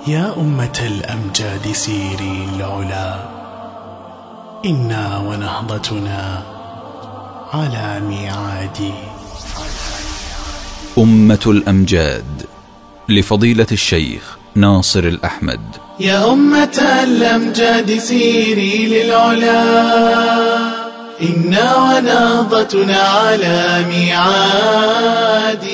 يا أمة الأمجاد سيري العلا، إنا ونهضتنا على ميعاد. أمة الأمجاد لفضيلة الشيخ ناصر الأحمد. يا أمة الأمجاد سيري للعلا، إنا ونهضتنا على ميعاد.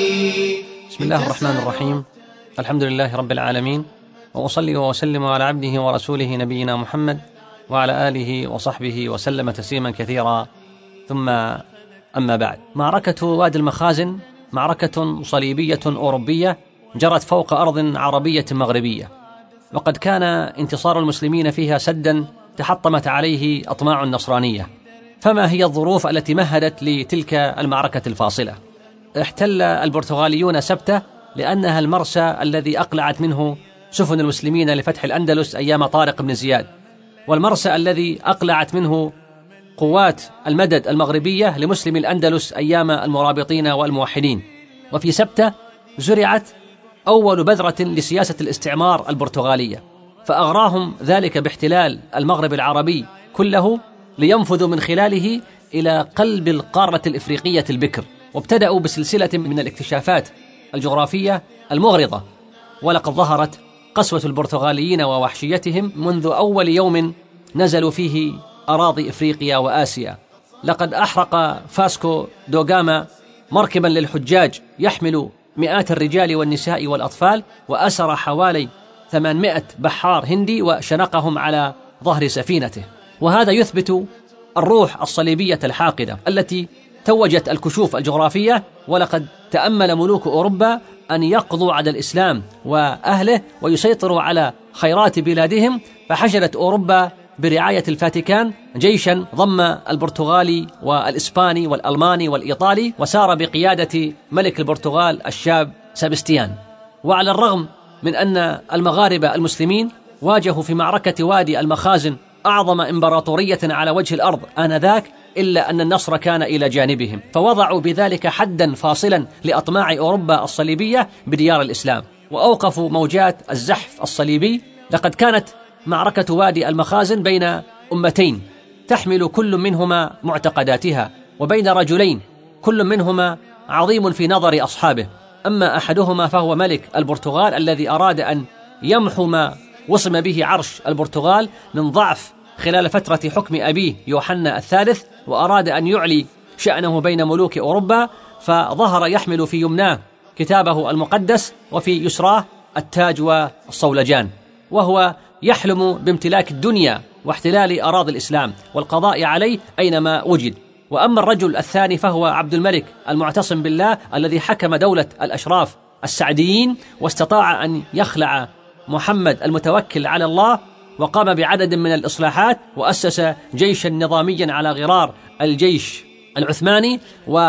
بسم الله الرحمن الرحيم، الحمد لله رب العالمين، وأصلي وأسلم على عبده ورسوله نبينا محمد وعلى آله وصحبه وسلم تسليما كثيرا. ثم أما بعد، معركة وادي المخازن معركة صليبية أوروبية جرت فوق أرض عربية مغربية، وقد كان انتصار المسلمين فيها سدا تحطمت عليه أطماع النصرانية. فما هي الظروف التي مهدت لتلك المعركة الفاصلة؟ احتل البرتغاليون سبتة لأنها المرسى الذي أقلعت منه سفن المسلمين لفتح الأندلس أيام طارق بن زياد، والمرسى الذي أقلعت منه قوات المدد المغربية لمسلم الأندلس أيام المرابطين والموحدين. وفي سبتة زرعت أول بذرة لسياسة الاستعمار البرتغالية، فأغراهم ذلك باحتلال المغرب العربي كله لينفذوا من خلاله إلى قلب القارة الإفريقية البكر، وابتدأوا بسلسلة من الاكتشافات الجغرافية المغرضة. ولقد ظهرت قسوة البرتغاليين ووحشيتهم منذ أول يوم نزلوا فيه أراضي إفريقيا وآسيا. لقد أحرق فاسكو دوغاما مركبا للحجاج يحمل مئات الرجال والنساء والأطفال، وأسر حوالي 800 بحار هندي وشنقهم على ظهر سفينته. وهذا يثبت الروح الصليبية الحاقدة التي توجت الكشوف الجغرافية. ولقد تأمل ملوك أوروبا أن يقضوا على الإسلام وأهله ويسيطروا على خيرات بلادهم، فحشدت أوروبا برعاية الفاتيكان جيشا ضم البرتغالي والإسباني والألماني والإيطالي، وسار بقيادة ملك البرتغال الشاب سبستيان. وعلى الرغم من أن المغاربة المسلمين واجهوا في معركة وادي المخازن أعظم إمبراطورية على وجه الأرض آنذاك، إلا أن النصر كان إلى جانبهم، فوضعوا بذلك حدا فاصلا لأطماع أوروبا الصليبية بديار الإسلام، وأوقفوا موجات الزحف الصليبي. لقد كانت معركة وادي المخازن بين أمتين تحمل كل منهما معتقداتها، وبين رجلين كل منهما عظيم في نظر أصحابه. أما أحدهما فهو ملك البرتغال الذي أراد أن يمحو ما وصم به عرش البرتغال من ضعف خلال فترة حكم أبيه يوحنا الثالث، وأراد أن يعلي شأنه بين ملوك أوروبا، فظهر يحمل في يمناه كتابه المقدس وفي يسراه التاج والصولجان، وهو يحلم بامتلاك الدنيا واحتلال أراضي الإسلام والقضاء عليه أينما وجد. وأما الرجل الثاني فهو عبد الملك المعتصم بالله الذي حكم دولة الأشراف السعديين، واستطاع أن يخلع محمد المتوكل على الله، وقام بعدد من الإصلاحات، وأسس جيشا نظاميا على غرار الجيش العثماني.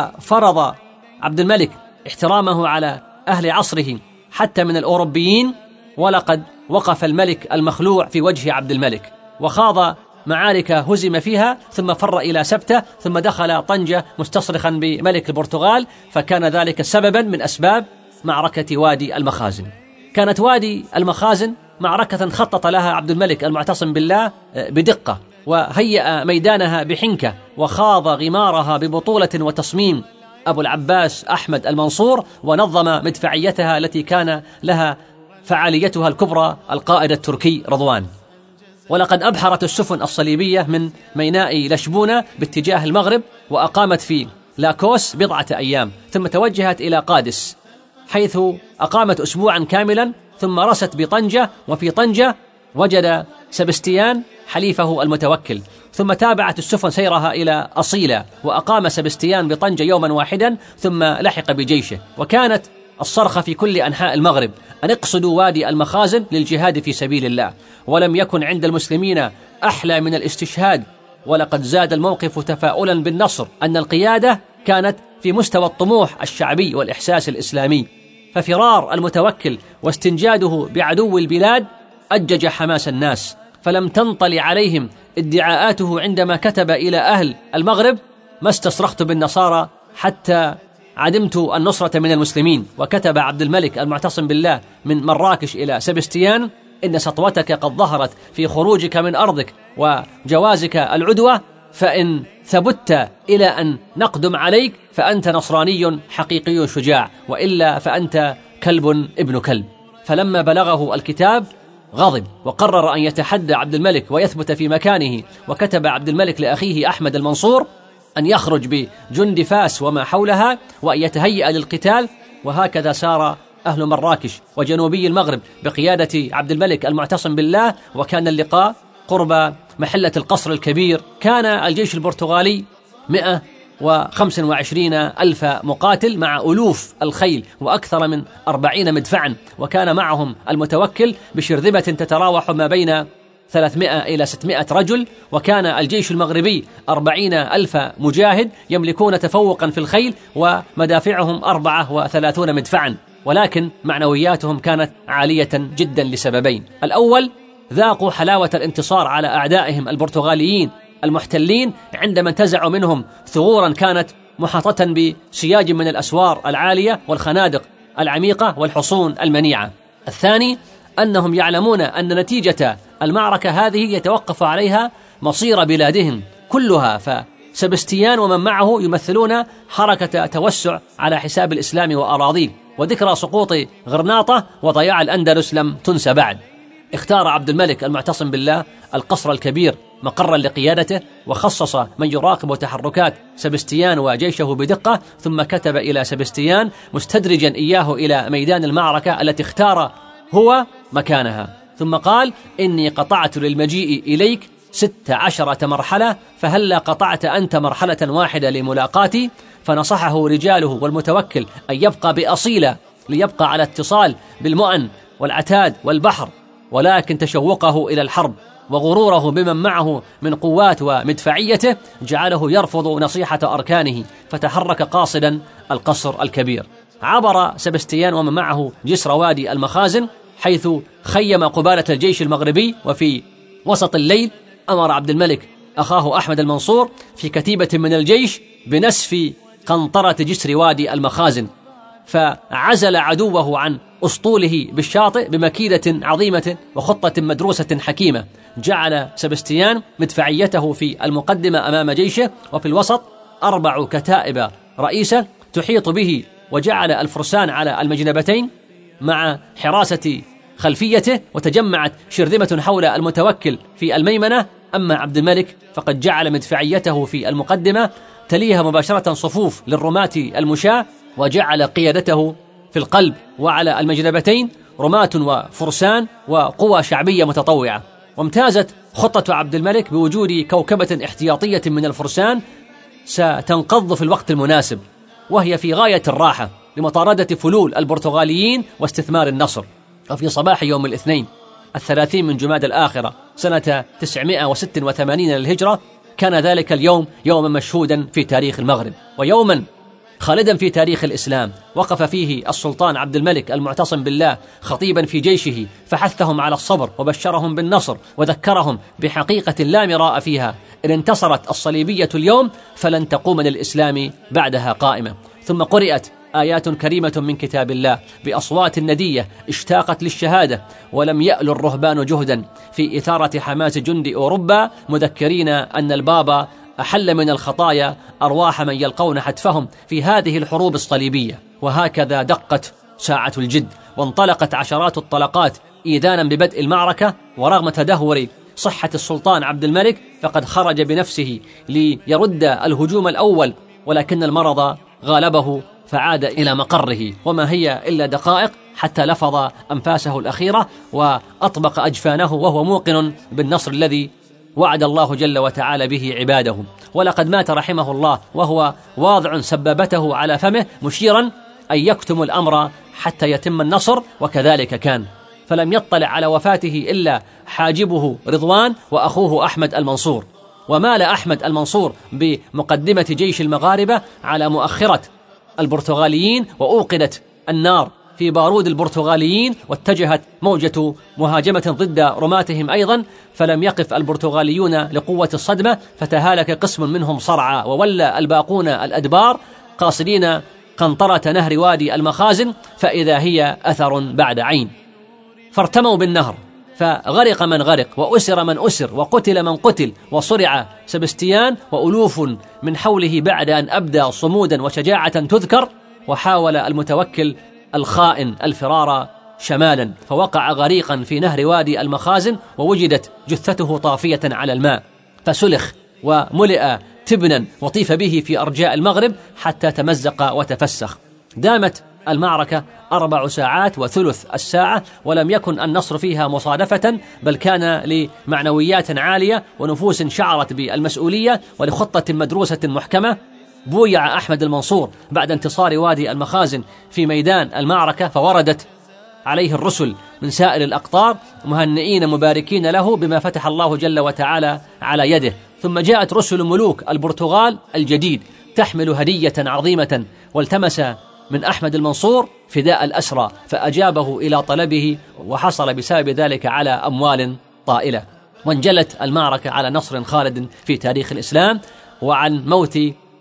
وفرض عبد الملك احترامه على أهل عصره حتى من الأوروبيين. ولقد وقف الملك المخلوع في وجه عبد الملك وخاض معارك هزم فيها، ثم فر إلى سبتة، ثم دخل طنجة مستصرخا بملك البرتغال، فكان ذلك سببا من أسباب معركة وادي المخازن. كانت وادي المخازن معركة خطط لها عبد الملك المعتصم بالله بدقة، وهيأ ميدانها بحنكة، وخاض غمارها ببطولة وتصميم أبو العباس أحمد المنصور، ونظم مدفعيتها التي كان لها فعاليتها الكبرى القائد التركي رضوان. ولقد أبحرت السفن الصليبية من ميناء لشبونة باتجاه المغرب، وأقامت في لاكوس بضعة أيام، ثم توجهت إلى قادس حيث أقامت أسبوعا كاملا، ثم رست بطنجة. وفي طنجة وجد سبستيان حليفه المتوكل، ثم تابعت السفن سيرها إلى أصيلة، وأقام سبستيان بطنجة يوما واحدا، ثم لحق بجيشه. وكانت الصرخة في كل أنحاء المغرب أن اقصدوا وادي المخازن للجهاد في سبيل الله، ولم يكن عند المسلمين أحلى من الاستشهاد. ولقد زاد الموقف تفاؤلا بالنصر أن القيادة كانت في مستوى الطموح الشعبي والإحساس الإسلامي، ففرار المتوكل واستنجاده بعدو البلاد أجج حماس الناس، فلم تنطلي عليهم ادعاءاته عندما كتب إلى أهل المغرب: ما استصرخت بالنصارى حتى عدمت النصرة من المسلمين. وكتب عبد الملك المعتصم بالله من مراكش إلى سبستيان: إن سطوتك قد ظهرت في خروجك من أرضك وجوازك العدوة، فإن ثبت إلى أن نقدم عليك فأنت نصراني حقيقي شجاع، وإلا فأنت كلب ابن كلب. فلما بلغه الكتاب غضب وقرر أن يتحدى عبد الملك ويثبت في مكانه، وكتب عبد الملك لأخيه أحمد المنصور أن يخرج بجند فاس وما حولها وأن يتهيأ للقتال. وهكذا سار أهل مراكش وجنوبي المغرب بقيادة عبد الملك المعتصم بالله، وكان اللقاء قرب محلة القصر الكبير. كان الجيش البرتغالي 125,000 مقاتل مع ألوف الخيل وأكثر من 40 مدفعا، وكان معهم المتوكل بشرذمة تتراوح ما بين 300 إلى 600 رجل. وكان الجيش المغربي 40,000 مجاهد يملكون تفوقا في الخيل، ومدافعهم 34 مدفعا، ولكن معنوياتهم كانت عالية جدا لسببين. الأول، ذاقوا حلاوة الانتصار على أعدائهم البرتغاليين المحتلين عندما انتزعوا منهم ثغورا كانت محاطة بسياج من الأسوار العالية والخنادق العميقة والحصون المنيعة. الثاني، أنهم يعلمون أن نتيجة المعركة هذه يتوقف عليها مصير بلادهم كلها، فسبستيان ومن معه يمثلون حركة توسع على حساب الإسلام وأراضيه، وذكرى سقوط غرناطة وضياع الأندلس لم تنسى بعد. اختار عبد الملك المعتصم بالله القصر الكبير مقرا لقيادته، وخصص من يراقب تحركات سبستيان وجيشه بدقة، ثم كتب إلى سبستيان مستدرجا إياه إلى ميدان المعركة التي اختار هو مكانها، ثم قال: إني قطعت للمجيء إليك 16 مرحلة، فهلا قطعت أنت مرحلة واحدة لملاقاتي؟ فنصحه رجاله والمتوكل أن يبقى بأصيلة ليبقى على اتصال بالمؤن والعتاد والبحر، ولكن تشوقه إلى الحرب وغروره بمن معه من قوات ومدفعيته جعله يرفض نصيحة أركانه، فتحرك قاصدا القصر الكبير. عبر سبستيان ومن معه جسر وادي المخازن، حيث خيم قبالة الجيش المغربي. وفي وسط الليل أمر عبد الملك أخاه أحمد المنصور في كتيبة من الجيش بنسف قنطرة جسر وادي المخازن، فعزل عدوه عن أسطوله بالشاطئ بمكيدة عظيمة وخطة مدروسة حكيمة. جعل سبستيان مدفعيته في المقدمة أمام جيشه، وفي الوسط 4 كتائب رئيسة تحيط به، وجعل الفرسان على المجنبتين مع حراسة خلفيته، وتجمعت شرذمة حول المتوكل في الميمنة. أما عبد الملك فقد جعل مدفعيته في المقدمة، تليها مباشرة صفوف للرماة المشاة، وجعل قيادته في القلب، وعلى المجنبتين رماة وفرسان وقوى شعبية متطوعة. وامتازت خطة عبد الملك بوجود كوكبة احتياطية من الفرسان ستنقض في الوقت المناسب، وهي في غاية الراحة لمطاردة فلول البرتغاليين واستثمار النصر. وفي صباح يوم الاثنين 30 من جماد الآخرة سنة 986 للهجرة، كان ذلك اليوم يوما مشهودا في تاريخ المغرب، ويوما خالدا في تاريخ الإسلام. وقف فيه السلطان عبد الملك المعتصم بالله خطيبا في جيشه، فحثهم على الصبر وبشرهم بالنصر، وذكرهم بحقيقة لا مراء فيها: إن انتصرت الصليبية اليوم فلن تقوم للإسلام بعدها قائمة. ثم قرأت آيات كريمة من كتاب الله بأصوات ندية اشتاقت للشهادة، ولم يأل الرهبان جهدا في إثارة حماس جند أوروبا، مذكرين أن البابا أحل من الخطايا أرواح من يلقون حتفهم في هذه الحروب الصليبية. وهكذا دقت ساعة الجد، وانطلقت عشرات الطلقات إيذانا ببدء المعركة. ورغم تدهور صحة السلطان عبد الملك فقد خرج بنفسه ليرد الهجوم الأول، ولكن المرض غالبه فعاد إلى مقره، وما هي إلا دقائق حتى لفظ أنفاسه الأخيرة وأطبق أجفانه، وهو موقن بالنصر الذي وعد الله جل وتعالى به عباده. ولقد مات رحمه الله وهو واضع سبابته على فمه مشيرا أن يكتم الأمر حتى يتم النصر، وكذلك كان. فلم يطلع على وفاته إلا حاجبه رضوان وأخوه أحمد المنصور. ومال أحمد المنصور بمقدمة جيش المغاربة على مؤخرة البرتغاليين، وأوقدت النار في بارود البرتغاليين، واتجهت موجة مهاجمة ضد رماتهم أيضا، فلم يقف البرتغاليون لقوة الصدمة، فتهالك قسم منهم صرعى، وولى الباقون الأدبار قاصدين قنطرة نهر وادي المخازن، فإذا هي أثر بعد عين. فارتموا بالنهر فغرق من غرق، وأسر من أسر، وقتل من قتل، وصرع سبستيان وألوف من حوله بعد أن أبدى صمودا وشجاعة تذكر. وحاول المتوكل الخائن الفرار شمالا، فوقع غريقا في نهر وادي المخازن، ووجدت جثته طافية على الماء، فسلخ وملئ تبنا وطيف به في أرجاء المغرب حتى تمزق وتفسخ. دامت المعركة 4 ساعات وثلث الساعة، ولم يكن النصر فيها مصادفة، بل كان لمعنويات عالية ونفوس شعرت بالمسؤولية ولخطة مدروسة محكمة. بويع أحمد المنصور بعد انتصار وادي المخازن في ميدان المعركة، فوردت عليه الرسل من سائر الأقطار مهنئين مباركين له بما فتح الله جل وتعالى على يده. ثم جاءت رسل ملوك البرتغال الجديد تحمل هدية عظيمة، والتمس من أحمد المنصور فداء الأسرى، فأجابه إلى طلبه، وحصل بسبب ذلك على أموال طائلة. وانجلت المعركة على نصر خالد في تاريخ الإسلام، وعن موت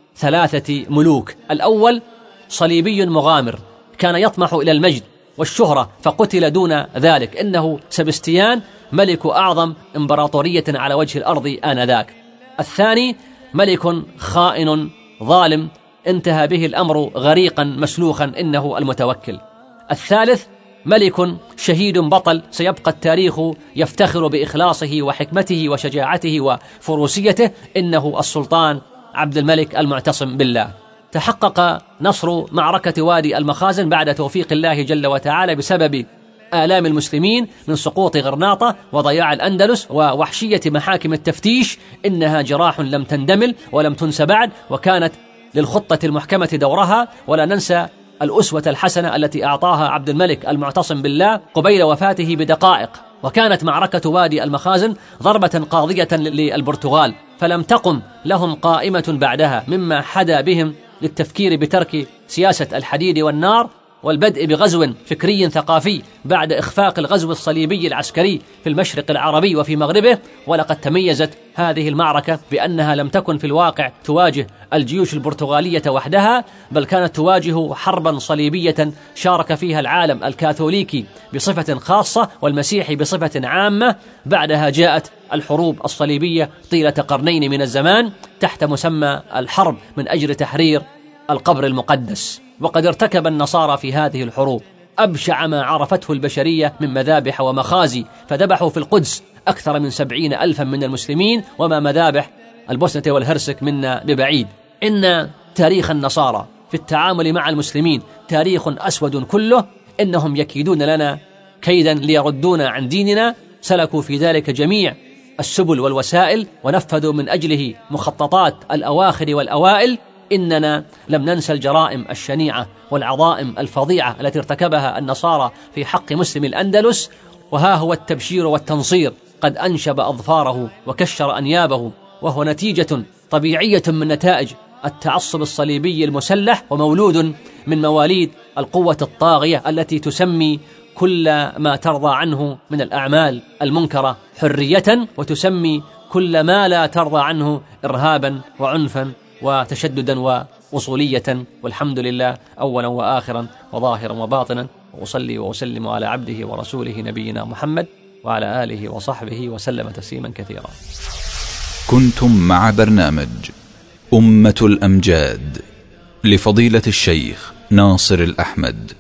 3 ملوك. الأول صليبي مغامر كان يطمح إلى المجد والشهرة فقتل دون ذلك، إنه سبستيان ملك أعظم إمبراطورية على وجه الأرض آنذاك. الثاني ملك خائن ظالم انتهى به الأمر غريقا مسلوخا، إنه المتوكل. الثالث ملك شهيد بطل سيبقى التاريخ يفتخر بإخلاصه وحكمته وشجاعته وفروسيته، إنه السلطان عبد الملك المعتصم بالله. تحقق نصر معركة وادي المخازن بعد توفيق الله جل وتعالى بسبب آلام المسلمين من سقوط غرناطة وضياع الأندلس ووحشية محاكم التفتيش، إنها جراح لم تندمل ولم تنس بعد، وكانت للخطة المحكمة دورها. ولا ننسى الأسوة الحسنة التي أعطاها عبد الملك المعتصم بالله قبيل وفاته بدقائق. وكانت معركة وادي المخازن ضربة قاضية للبرتغال، فلم تقم لهم قائمة بعدها، مما حدا بهم للتفكير بترك سياسة الحديد والنار والبدء بغزو فكري ثقافي بعد إخفاق الغزو الصليبي العسكري في المشرق العربي وفي مغربه. ولقد تميزت هذه المعركة بأنها لم تكن في الواقع تواجه الجيوش البرتغالية وحدها، بل كانت تواجه حربا صليبية شارك فيها العالم الكاثوليكي بصفة خاصة والمسيحي بصفة عامة. بعدها جاءت الحروب الصليبية طيلة قرنين من الزمان تحت مسمى الحرب من أجل تحرير القبر المقدس. وقد ارتكب النصارى في هذه الحروب أبشع ما عرفته البشرية من مذابح ومخازي، فذبحوا في القدس أكثر من 70,000 من المسلمين، وما مذابح البوسنة والهرسك منا ببعيد. إن تاريخ النصارى في التعامل مع المسلمين تاريخ أسود كله، إنهم يكيدون لنا كيدا ليردونا عن ديننا، سلكوا في ذلك جميع السبل والوسائل ونفذوا من أجله مخططات الأواخر والأوائل. إننا لم ننسى الجرائم الشنيعة والعظائم الفظيعة التي ارتكبها النصارى في حق مسلم الأندلس، وها هو التبشير والتنصير قد أنشب أظفاره وكشر أنيابه، وهو نتيجة طبيعية من نتائج التعصب الصليبي المسلح، ومولود من مواليد القوة الطاغية التي تسمي كل ما ترضى عنه من الأعمال المنكرة حرية، وتسمي كل ما لا ترضى عنه إرهابا وعنفا وتشددا ووصولية. والحمد لله أولا وآخرا وظاهرا وباطنا، وأصلي وأسلم على عبده ورسوله نبينا محمد وعلى آله وصحبه وسلم تسليما كثيرا. كنتم مع برنامج أمة الأمجاد لفضيلة الشيخ ناصر الأحمد.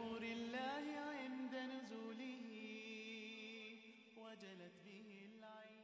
وجلت به العين.